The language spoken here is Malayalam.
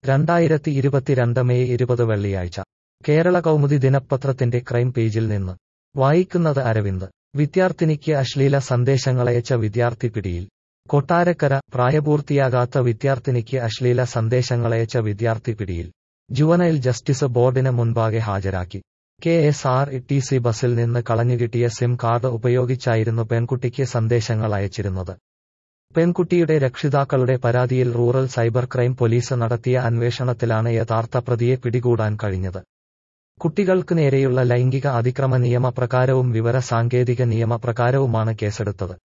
2022 മെയ് 20 വെള്ളിയാഴ്ച കേരള കൗമുദി ദിനപത്രത്തിന്റെ ക്രൈം പേജിൽ നിന്ന് വായിക്കുന്നത് അരവിന്ദ്. വിദ്യാർത്ഥിനിക്ക് അശ്ലീല സന്ദേശങ്ങളയച്ച വിദ്യാർത്ഥി പിടിയിൽ. കൊട്ടാരക്കര പ്രായപൂർത്തിയാകാത്ത വിദ്യാർത്ഥിനിക്ക് അശ്ലീല സന്ദേശങ്ങളയച്ച വിദ്യാർത്ഥി പിടിയിൽ. ജുവനൈൽ ജസ്റ്റിസ് ബോർഡിന് മുൻപാകെ ഹാജരാക്കി. KSRTC ബസിൽ നിന്ന് കളഞ്ഞുകിട്ടിയ സിം കാർഡ് ഉപയോഗിച്ചായിരുന്നു പെൺകുട്ടിക്ക് സന്ദേശങ്ങൾ അയച്ചിരുന്നത്. പെൺകുട്ടിയുടെ രക്ഷിതാക്കളുടെ പരാതിയിൽ റൂറൽ സൈബർ ക്രൈം പോലീസ് നടത്തിയ അന്വേഷണത്തിലാണ് യഥാർത്ഥ പ്രതിയെ പിടികൂടാൻ കഴിഞ്ഞത്. കുട്ടികൾക്ക് നേരെയുള്ള ലൈംഗിക അതിക്രമ നിയമപ്രകാരവും വിവര സാങ്കേതിക നിയമപ്രകാരവുമാണ് കേസെടുത്തത്.